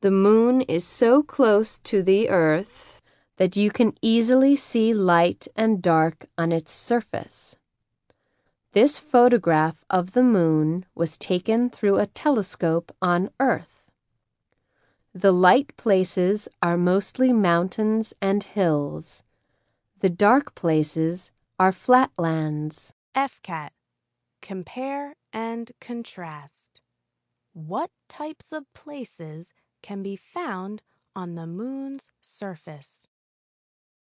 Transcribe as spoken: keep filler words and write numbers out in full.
The moon is so close to the Earth that you can easily see light and dark on its surface. This photograph of the moon was taken through a telescope on Earth. The light places are mostly mountains and hills. The dark places are flatlands. F CAT. Compare and contrast. What types of places can be found on the moon's surface?